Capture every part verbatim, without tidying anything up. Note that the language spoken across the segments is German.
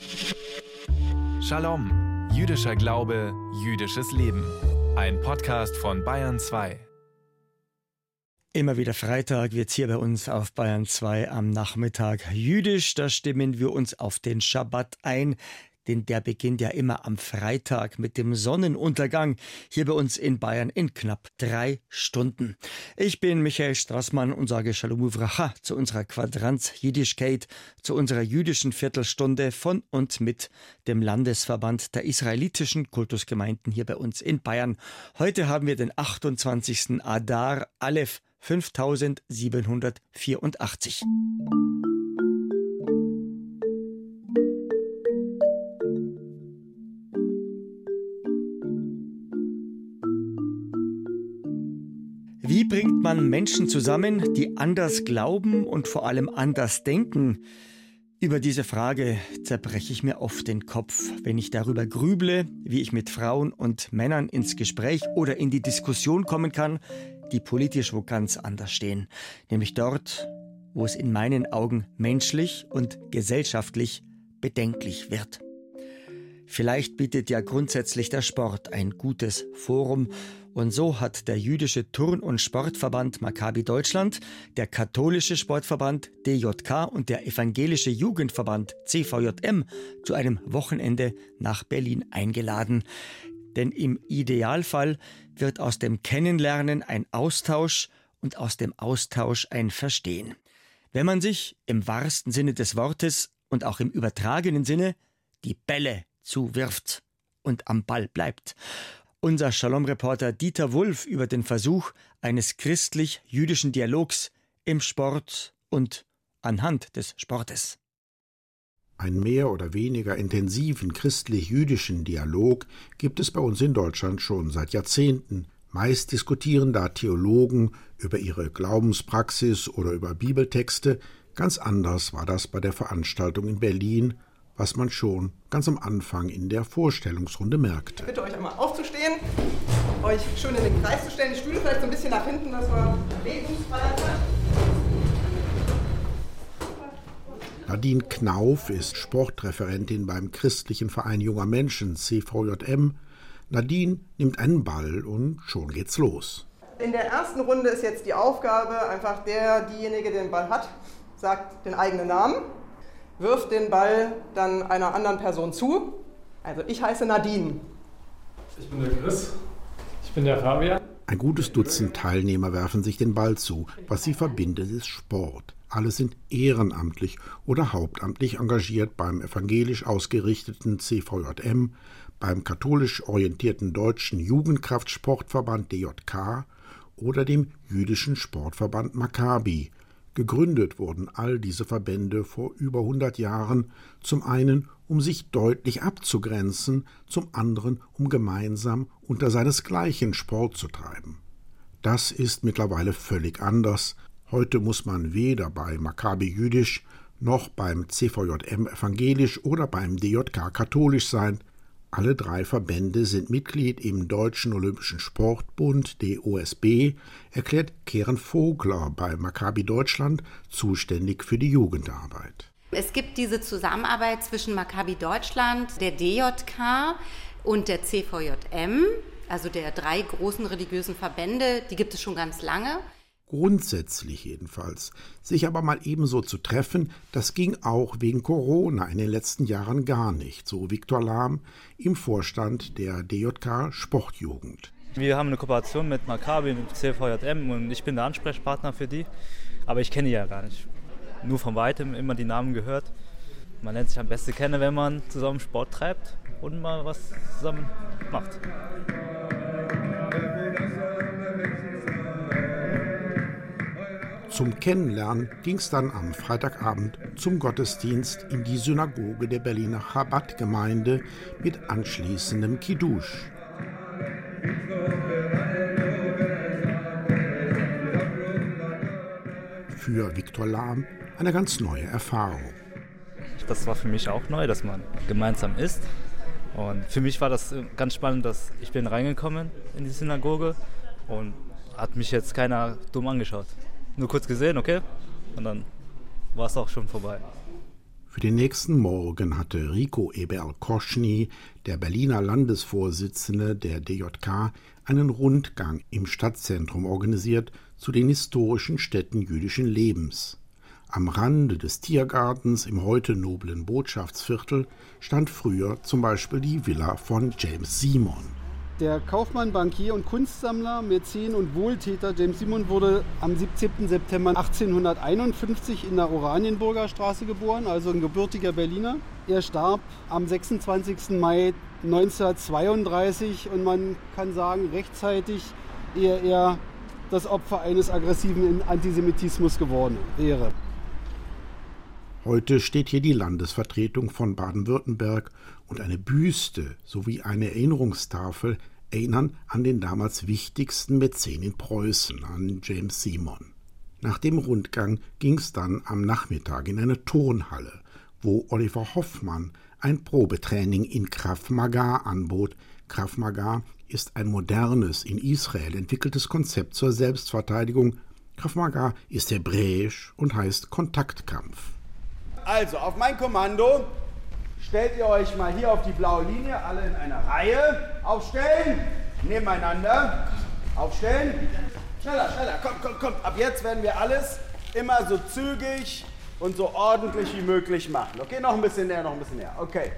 Shalom, jüdischer Glaube, jüdisches Leben. Ein Podcast von Bayern zwei. Immer wieder Freitag wird's hier bei uns auf Bayern zwei am Nachmittag jüdisch. Da stimmen wir uns auf den Schabbat ein, denn der beginnt ja immer am Freitag mit dem Sonnenuntergang hier bei uns in Bayern in knapp drei Stunden. Ich bin Michael Strassmann und sage Shalom Uvracha zu unserer Quadranz Jiddischkeit, zu unserer jüdischen Viertelstunde von und mit dem Landesverband der israelitischen Kultusgemeinden hier bei uns in Bayern. Heute haben wir den achtundzwanzigsten Adar Aleph fünftausendsiebenhundertvierundachtzig. Wie bringt man Menschen zusammen, die anders glauben und vor allem anders denken? Über diese Frage zerbreche ich mir oft den Kopf, wenn ich darüber grüble, wie ich mit Frauen und Männern ins Gespräch oder in die Diskussion kommen kann, die politisch wo ganz anders stehen. Nämlich dort, wo es in meinen Augen menschlich und gesellschaftlich bedenklich wird. Vielleicht bietet ja grundsätzlich der Sport ein gutes Forum. Und so hat der jüdische Turn- und Sportverband Maccabi Deutschland, der katholische Sportverband D J K und der evangelische Jugendverband C V J M zu einem Wochenende nach Berlin eingeladen. Denn im Idealfall wird aus dem Kennenlernen ein Austausch und aus dem Austausch ein Verstehen. Wenn man sich im wahrsten Sinne des Wortes und auch im übertragenen Sinne die Bälle zuwirft und am Ball bleibt. Unser Shalom-Reporter Dieter Wulff über den Versuch eines christlich-jüdischen Dialogs im Sport und anhand des Sportes. Einen mehr oder weniger intensiven christlich-jüdischen Dialog gibt es bei uns in Deutschland schon seit Jahrzehnten. Meist diskutieren da Theologen über ihre Glaubenspraxis oder über Bibeltexte. Ganz anders war das bei der Veranstaltung in Berlin, was man schon ganz am Anfang in der Vorstellungsrunde merkte. Ich bitte euch einmal aufzustehen, euch schön in den Kreis zu stellen, die Stühle vielleicht so ein bisschen nach hinten, dass wir Bewegungsfreiheit haben. Nadine Knauf ist Sportreferentin beim christlichen Verein junger Menschen C V J M. Nadine nimmt einen Ball und schon geht's los. In der ersten Runde ist jetzt die Aufgabe, einfach der, diejenige, der den Ball hat, sagt den eigenen Namen, wirft den Ball dann einer anderen Person zu. Also ich heiße Nadine. Ich bin der Chris. Ich bin der Fabian. Ein gutes Dutzend Teilnehmer werfen sich den Ball zu. Was sie verbindet, ist Sport. Alle sind ehrenamtlich oder hauptamtlich engagiert beim evangelisch ausgerichteten C V J M, beim katholisch orientierten Deutschen Jugendkraftsportverband D J K oder dem jüdischen Sportverband Maccabi. Gegründet wurden all diese Verbände vor über hundert Jahren, zum einen, um sich deutlich abzugrenzen, zum anderen, um gemeinsam unter seinesgleichen Sport zu treiben. Das ist mittlerweile völlig anders. Heute muss man weder bei Maccabi jüdisch noch beim C V J M evangelisch oder beim D J K katholisch sein. Alle drei Verbände sind Mitglied im Deutschen Olympischen Sportbund, D O S B, erklärt Keren Vogler bei Maccabi Deutschland, zuständig für die Jugendarbeit. Es gibt diese Zusammenarbeit zwischen Maccabi Deutschland, der D J K und der C V J M, also der drei großen religiösen Verbände, die gibt es schon ganz lange. Grundsätzlich jedenfalls. Sich aber mal ebenso zu treffen, das ging auch wegen Corona in den letzten Jahren gar nicht, so Viktor Lahm im Vorstand der D J K Sportjugend. Wir haben eine Kooperation mit Maccabi, mit C V J M und ich bin der Ansprechpartner für die, aber ich kenne die ja gar nicht. Nur von Weitem immer die Namen gehört. Man lernt sich am besten kennen, wenn man zusammen Sport treibt und mal was zusammen macht. Zum Kennenlernen ging es dann am Freitagabend zum Gottesdienst in die Synagoge der Berliner Chabad-Gemeinde mit anschließendem Kiddusch. Für Viktor Lahm eine ganz neue Erfahrung. Das war für mich auch neu, dass man gemeinsam isst. Und für mich war das ganz spannend, dass ich bin reingekommen in die Synagoge und hat mich jetzt keiner dumm angeschaut. Nur kurz gesehen, okay, und dann war es auch schon vorbei. Für den nächsten Morgen hatte Rico Eberl-Koschny, der Berliner Landesvorsitzende der D J K, einen Rundgang im Stadtzentrum organisiert zu den historischen Stätten jüdischen Lebens. Am Rande des Tiergartens im heute noblen Botschaftsviertel stand früher zum Beispiel die Villa von James Simon. Der Kaufmann, Bankier und Kunstsammler, Mäzen und Wohltäter James Simon wurde am siebzehnten September achtzehnhunderteinundfünfzig in der Oranienburger Straße geboren, also ein gebürtiger Berliner. Er starb am sechsundzwanzigsten Mai neunzehnhundertzweiunddreißig und man kann sagen, rechtzeitig, ehe er das Opfer eines aggressiven Antisemitismus geworden wäre. Heute steht hier die Landesvertretung von Baden-Württemberg und eine Büste sowie eine Erinnerungstafel erinnern an den damals wichtigsten Mäzen in Preußen, an James Simon. Nach dem Rundgang ging es dann am Nachmittag in eine Turnhalle, wo Oliver Hoffmann ein Probetraining in Krav Maga anbot. Krav Maga ist ein modernes, in Israel entwickeltes Konzept zur Selbstverteidigung. Krav Maga ist hebräisch und heißt Kontaktkampf. Also, auf mein Kommando stellt ihr euch mal hier auf die blaue Linie, alle in einer Reihe. Aufstellen, nebeneinander, aufstellen. Schneller, schneller, kommt, kommt, kommt. Ab jetzt werden wir alles immer so zügig und so ordentlich wie möglich machen. Okay, noch ein bisschen näher, noch ein bisschen näher. Okay.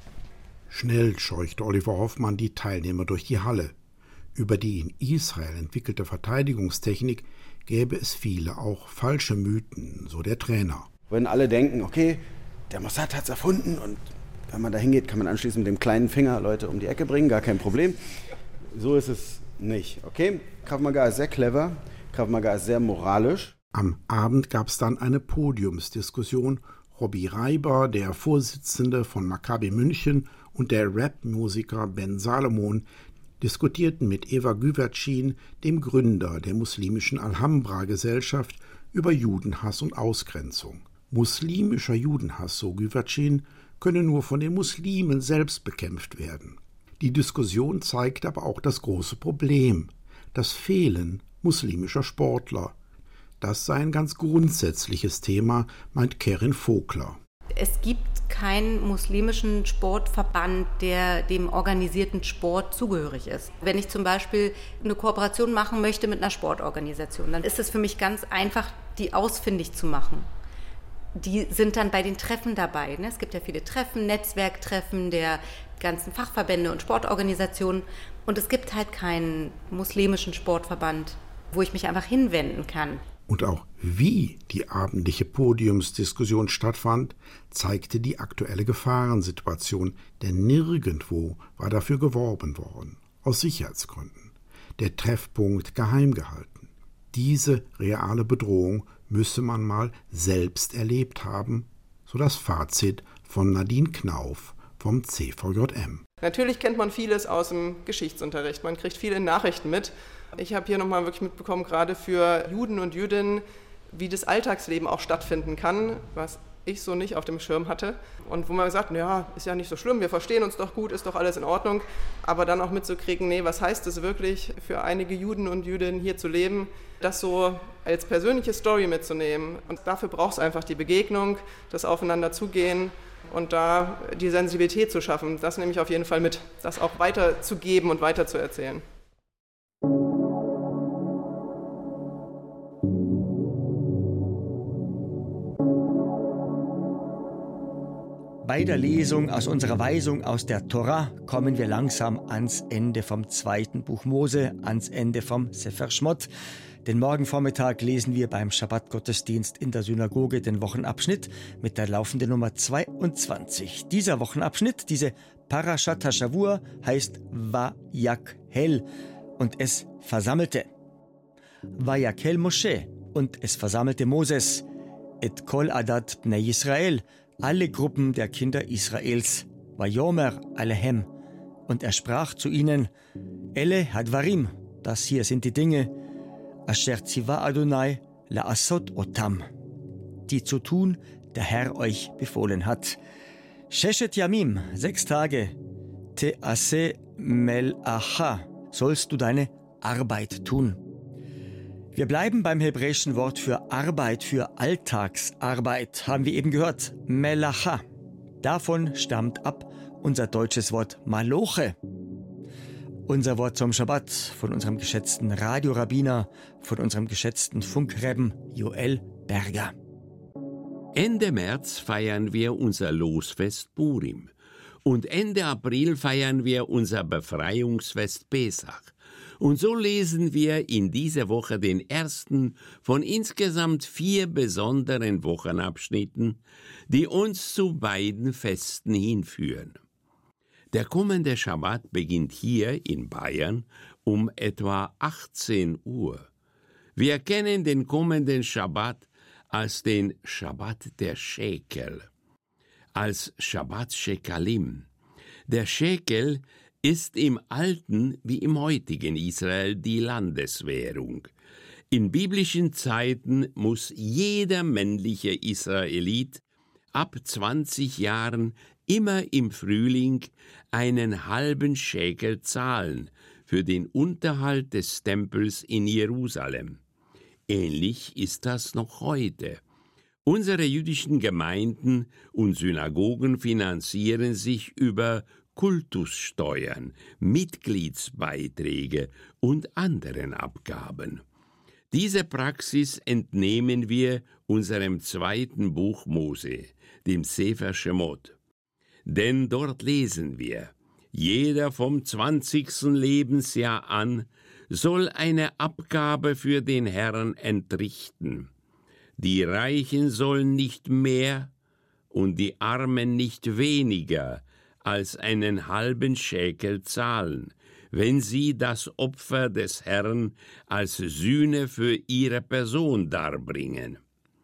Schnell scheuchte Oliver Hoffmann die Teilnehmer durch die Halle. Über die in Israel entwickelte Verteidigungstechnik gäbe es viele, auch falsche Mythen, so der Trainer. Wenn alle denken, okay, der Mossad hat es erfunden und wenn man da hingeht, kann man anschließend mit dem kleinen Finger Leute um die Ecke bringen, gar kein Problem. So ist es nicht, okay? Krav Maga ist sehr clever, Krav Maga ist sehr moralisch. Am Abend gab es dann eine Podiumsdiskussion. Robbie Reiber, der Vorsitzende von Maccabi München, und der Rap-Musiker Ben Salomon diskutierten mit Eva Güvercin, dem Gründer der muslimischen Alhambra-Gesellschaft, über Judenhass und Ausgrenzung. Muslimischer Judenhass, so Güvercin, könne nur von den Muslimen selbst bekämpft werden. Die Diskussion zeigt aber auch das große Problem, das Fehlen muslimischer Sportler. Das sei ein ganz grundsätzliches Thema, meint Kerin Vogler. Es gibt keinen muslimischen Sportverband, der dem organisierten Sport zugehörig ist. Wenn ich zum Beispiel eine Kooperation machen möchte mit einer Sportorganisation, dann ist es für mich ganz einfach, die ausfindig zu machen. Die sind dann bei den Treffen dabei. Ne? Es gibt ja viele Treffen, Netzwerktreffen der ganzen Fachverbände und Sportorganisationen. Und es gibt halt keinen muslimischen Sportverband, wo ich mich einfach hinwenden kann. Und auch wie die abendliche Podiumsdiskussion stattfand, zeigte die aktuelle Gefahrensituation, denn nirgendwo war dafür geworben worden, aus Sicherheitsgründen. Der Treffpunkt geheim gehalten. Diese reale Bedrohung müsse man mal selbst erlebt haben, so das Fazit von Nadine Knauf vom C V J M. Natürlich kennt man vieles aus dem Geschichtsunterricht, man kriegt viele Nachrichten mit. Ich habe hier nochmal wirklich mitbekommen, gerade für Juden und Jüdinnen, wie das Alltagsleben auch stattfinden kann, was ich so nicht auf dem Schirm hatte. Und wo man sagt, ja, ist ja nicht so schlimm, wir verstehen uns doch gut, ist doch alles in Ordnung. Aber dann auch mitzukriegen, nee, was heißt es wirklich für einige Juden und Jüdinnen hier zu leben, das so als persönliche Story mitzunehmen. Und dafür braucht es einfach die Begegnung, das Aufeinander zugehen und da die Sensibilität zu schaffen. Das nehme ich auf jeden Fall mit, das auch weiterzugeben und weiterzuerzählen. Bei der Lesung aus unserer Weisung aus der Tora kommen wir langsam ans Ende vom zweiten Buch Mose, ans Ende vom Sefer Shmot. Den morgen Vormittag lesen wir beim Schabbat-Gottesdienst in der Synagoge den Wochenabschnitt mit der laufenden Nummer zweiundzwanzig. Dieser Wochenabschnitt, diese Parashat HaShavua, heißt Vayakhel und es versammelte. Vayakhel Moshe und es versammelte Moses, et kol adat bnei Yisrael, alle Gruppen der Kinder Israels, Vayomer alehem, und er sprach zu ihnen, Ele hadvarim, das hier sind die Dinge, asher tziva Adonai la'asot otam, die zu tun der Herr euch befohlen hat. Sheshet yamim, sechs Tage, te'ase mel'acha, sollst du deine Arbeit tun. Wir bleiben beim hebräischen Wort für Arbeit, für Alltagsarbeit, haben wir eben gehört, Melacha. Davon stammt ab unser deutsches Wort Maloche. Unser Wort zum Schabbat von unserem geschätzten Radiorabbiner, von unserem geschätzten Funkrebben Joel Berger. Ende März feiern wir unser Losfest Purim und Ende April feiern wir unser Befreiungsfest Pesach. Und so lesen wir in dieser Woche den ersten von insgesamt vier besonderen Wochenabschnitten, die uns zu beiden Festen hinführen. Der kommende Schabbat beginnt hier in Bayern um etwa achtzehn Uhr. Wir kennen den kommenden Schabbat als den Schabbat der Schekel, als Schabbat Shekalim. Der Schekel ist im alten wie im heutigen Israel die Landeswährung. In biblischen Zeiten muss jeder männliche Israelit ab zwanzig Jahren immer im Frühling einen halben Schekel zahlen für den Unterhalt des Tempels in Jerusalem. Ähnlich ist das noch heute. Unsere jüdischen Gemeinden und Synagogen finanzieren sich über Kultussteuern, Mitgliedsbeiträge und anderen Abgaben. Diese Praxis entnehmen wir unserem zweiten Buch Mose, dem Sefer Shemot. Denn dort lesen wir: Jeder vom zwanzigsten Lebensjahr an soll eine Abgabe für den Herrn entrichten. Die Reichen sollen nicht mehr und die Armen nicht weniger als einen halben Schekel zahlen, wenn sie das Opfer des Herrn als Sühne für ihre Person darbringen.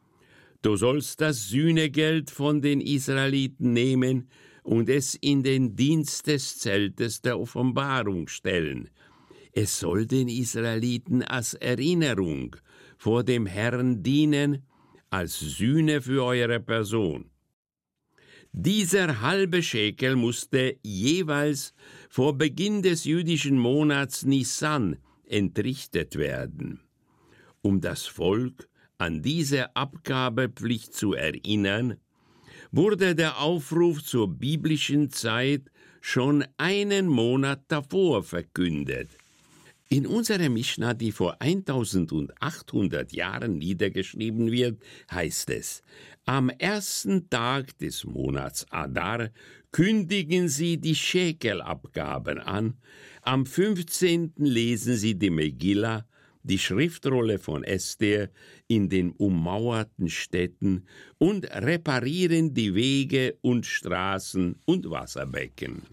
Du sollst das Sühnegeld von den Israeliten nehmen und es in den Dienst des Zeltes der Offenbarung stellen. Es soll den Israeliten als Erinnerung vor dem Herrn dienen, als Sühne für eure Person. Dieser halbe Schekel musste jeweils vor Beginn des jüdischen Monats Nisan entrichtet werden. Um das Volk an diese Abgabepflicht zu erinnern, wurde der Aufruf zur biblischen Zeit schon einen Monat davor verkündet. In unserer Mischna, die vor eintausendachthundert Jahren niedergeschrieben wird, heißt es: Am ersten Tag des Monats Adar kündigen sie die Schekelabgaben an, am fünfzehnten lesen sie die Megillah, die Schriftrolle von Esther, in den ummauerten Städten und reparieren die Wege und Straßen und Wasserbecken.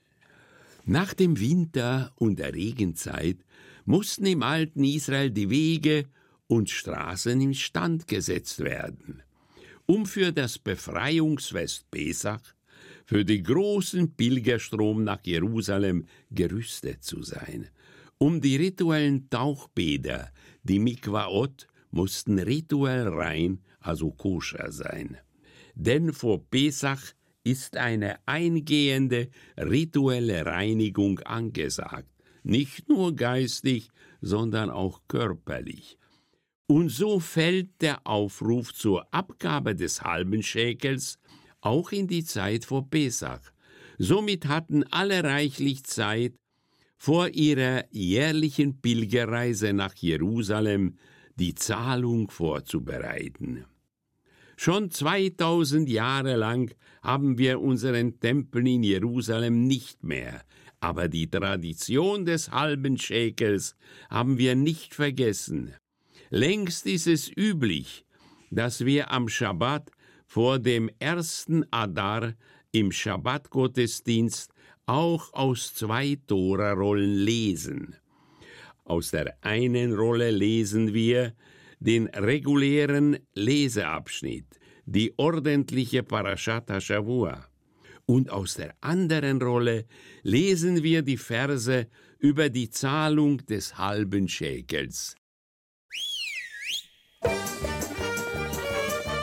Nach dem Winter und der Regenzeit mussten im alten Israel die Wege und Straßen instand gesetzt werden, um für das Befreiungsfest Pesach, für den großen Pilgerstrom nach Jerusalem gerüstet zu sein. Um die rituellen Tauchbäder, die Mikvaot, mussten rituell rein, also koscher sein. Denn vor Pesach ist eine eingehende rituelle Reinigung angesagt, nicht nur geistig, sondern auch körperlich. Und so fällt der Aufruf zur Abgabe des halben Schekels auch in die Zeit vor Pesach. Somit hatten alle reichlich Zeit, vor ihrer jährlichen Pilgerreise nach Jerusalem die Zahlung vorzubereiten. Schon zweitausend Jahre lang haben wir unseren Tempel in Jerusalem nicht mehr, aber die Tradition des halben Schekels haben wir nicht vergessen. Längst ist es üblich, dass wir am Schabbat vor dem ersten Adar im Schabbatgottesdienst auch aus zwei Tora-Rollen lesen. Aus der einen Rolle lesen wir den regulären Leseabschnitt, die ordentliche Parashat HaShavua. Und aus der anderen Rolle lesen wir die Verse über die Zahlung des halben Schekels.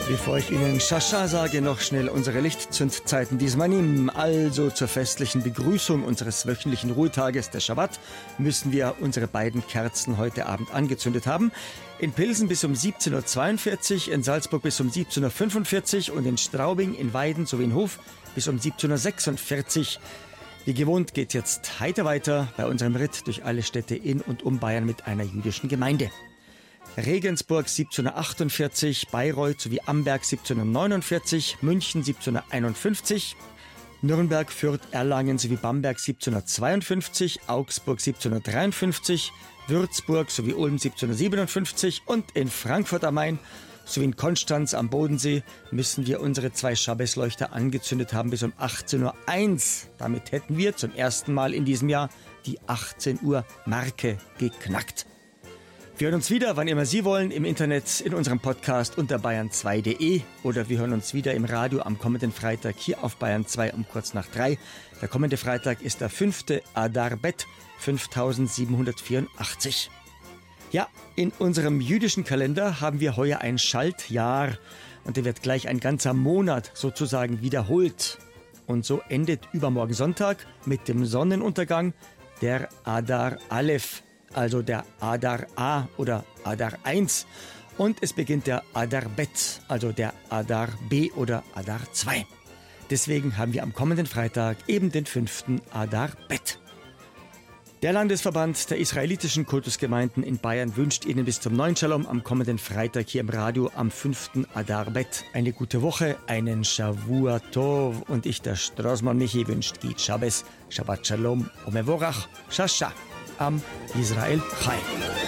Bevor ich Ihnen Shasha sage, noch schnell unsere Lichtzündzeiten diesmal. Also zur festlichen Begrüßung unseres wöchentlichen Ruhetages, der Schabbat, müssen wir unsere beiden Kerzen heute Abend angezündet haben. In Pilsen bis um siebzehn Uhr zweiundvierzig, in Salzburg bis um siebzehn Uhr fünfundvierzig und in Straubing, in Weiden sowie in Hof bis um siebzehn Uhr sechsundvierzig. Wie gewohnt geht jetzt heiter weiter bei unserem Ritt durch alle Städte in und um Bayern mit einer jüdischen Gemeinde. Regensburg siebzehn Uhr achtundvierzig, Bayreuth sowie Amberg siebzehn Uhr neunundvierzig, München siebzehn Uhr einundfünfzig, Nürnberg, Fürth, Erlangen sowie Bamberg siebzehn Uhr zweiundfünfzig, Augsburg siebzehn Uhr dreiundfünfzig, Würzburg sowie Ulm siebzehn Uhr siebenundfünfzig und in Frankfurt am Main sowie in Konstanz am Bodensee müssen wir unsere zwei Schabesleuchter angezündet haben bis um achtzehn Uhr eins. Damit hätten wir zum ersten Mal in diesem Jahr die achtzehn Uhr Marke geknackt. Wir hören uns wieder, wann immer Sie wollen, im Internet, in unserem Podcast unter bayern zwei punkt de oder wir hören uns wieder im Radio am kommenden Freitag hier auf Bayern zwei um kurz nach drei. Der kommende Freitag ist der fünfte Adar Bet fünftausendsiebenhundertvierundachtzig. Ja, in unserem jüdischen Kalender haben wir heuer ein Schaltjahr und der wird gleich ein ganzer Monat sozusagen wiederholt. Und so endet übermorgen Sonntag mit dem Sonnenuntergang der Adar Aleph, also der Adar A oder Adar eins. Und es beginnt der Adar Bet, also der Adar B oder Adar zwei. Deswegen haben wir am kommenden Freitag eben den fünften Adar Bet. Der Landesverband der israelitischen Kultusgemeinden in Bayern wünscht Ihnen bis zum neuen Shalom am kommenden Freitag hier im Radio am fünften Adar Bet eine gute Woche, einen Shavua Tov und ich, der Strassmann Michi, wünscht Git Shabbos, Shabbat Shalom, Omevorach, Shasha, am Israel Chai.